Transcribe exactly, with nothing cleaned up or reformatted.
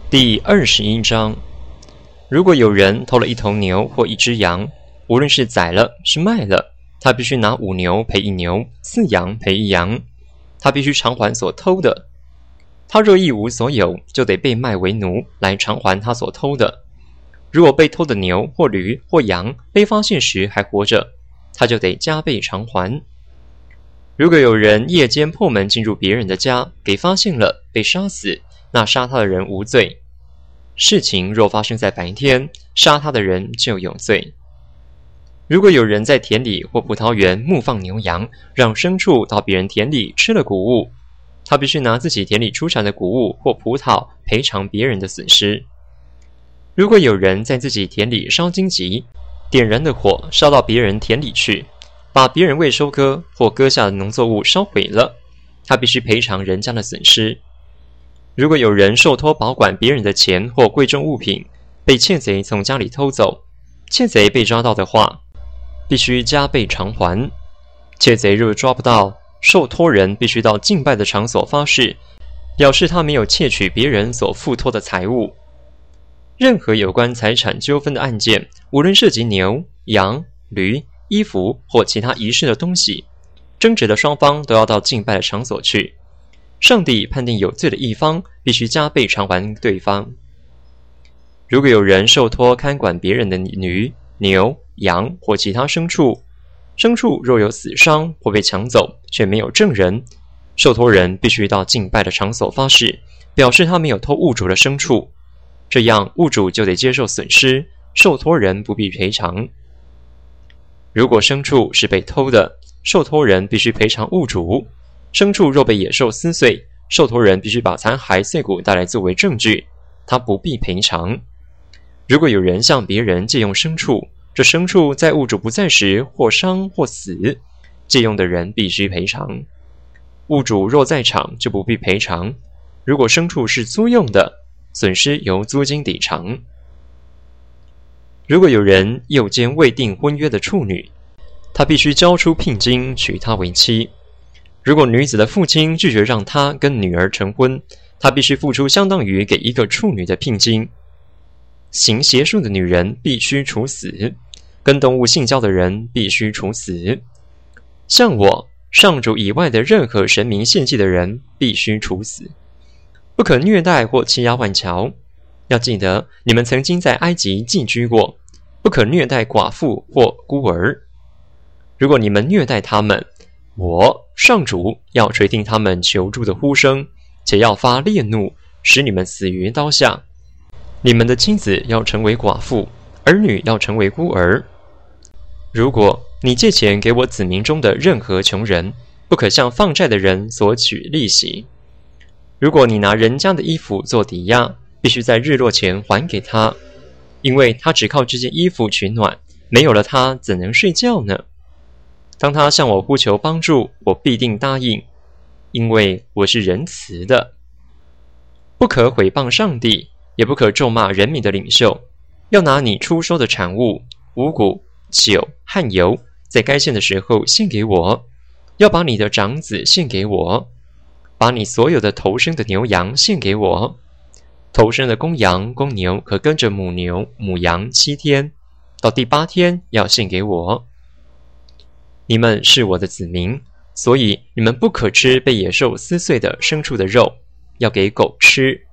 第二十一章，如果有人偷了一头牛或一只羊，无论是宰了是卖了，他必须拿五牛赔一牛，四羊赔一羊，他必须偿还所偷的。他若一无所有，就得被卖为奴来偿还他所偷的。如果被偷的牛或驴或羊被发现时还活着，他就得加倍偿还。如果有人夜间破门进入别人的家，给发现了，被杀死，那杀他的人无罪。事情若发生在白天，杀他的人就有罪。如果有人在田里或葡萄园牧放牛羊，让牲畜到别人田里吃了谷物，他必须拿自己田里出产的谷物或葡萄赔偿别人的损失。如果有人在自己田里烧荆棘，点燃的火烧到别人田里去，把别人未收割或割下的农作物烧毁了，他必须赔偿人家的损失。如果有人受托保管别人的钱或贵重物品，被窃贼从家里偷走，窃贼被抓到的话，必须加倍偿还。窃贼若抓不到，受托人必须到敬拜的场所发誓，表示他没有窃取别人所付托的财物。任何有关财产纠纷的案件，无论涉及牛、羊、驴、衣服或其他遗失的东西，争执的双方都要到敬拜的场所去。上帝判定有罪的一方必须加倍偿还对方。如果有人受托看管别人的驴、牛、羊或其他牲畜，牲畜若有死伤或被抢走，却没有证人，受托人必须到敬拜的场所发誓，表示他没有偷物主的牲畜，这样物主就得接受损失，受托人不必赔偿。如果牲畜是被偷的，受托人必须赔偿物主。牲畜若被野兽撕碎，受托人必须把残骸碎骨带来作为证据，他不必赔偿。如果有人向别人借用牲畜，这牲畜在物主不在时或伤或死，借用的人必须赔偿。物主若在场，就不必赔偿。如果牲畜是租用的，损失由租金抵偿。如果有人诱奸未订婚约的处女，他必须交出聘金娶她为妻。如果女子的父亲拒绝让她跟女儿成婚，他必须付出相当于给一个处女的聘金。行邪术的女人必须处死，跟动物性交的人必须处死。像我上主以外的任何神明献祭的人必须处死。不可虐待或欺压万侨。要记得，你们曾经在埃及寄居过，不可虐待寡妇或孤儿。如果你们虐待他们，我上主要垂听他们求助的呼声，且要发烈怒，使你们死于刀下。你们的妻子要成为寡妇，儿女要成为孤儿。如果你借钱给我子民中的任何穷人，不可向放债的人索取利息。如果你拿人家的衣服做抵押，必须在日落前还给他，因为他只靠这件衣服取暖，没有了它怎能睡觉呢？当他向我呼求帮助，我必定答应，因为我是仁慈的。不可毁谤上帝，也不可咒骂人民的领袖。要拿你出收的产物，五谷、酒和油，在该献的时候献给我。要把你的长子献给我，把你所有的头生的牛羊献给我。头生的公羊、公牛可跟着母牛、母羊七天，到第八天要献给我。你们是我的子民，所以你们不可吃被野兽撕碎的牲畜的肉，要给狗吃。